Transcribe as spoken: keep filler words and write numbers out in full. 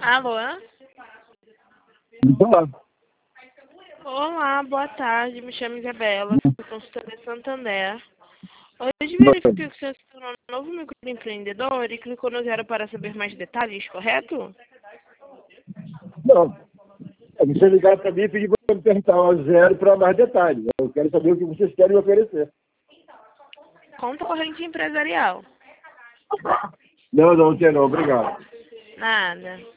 Alô? Olá. Olá, boa tarde. Me chamo Isabela, sou consultora de Santander. Hoje verifiquei que o senhor se tornou um novo microempreendedor e clicou no zero para saber mais detalhes, correto? Não. É você ligar para mim e pedir para me perguntar o zero para mais detalhes. Eu quero saber o que vocês querem me oferecer. Conta corrente empresarial. Não, não, não, obrigado. Nada.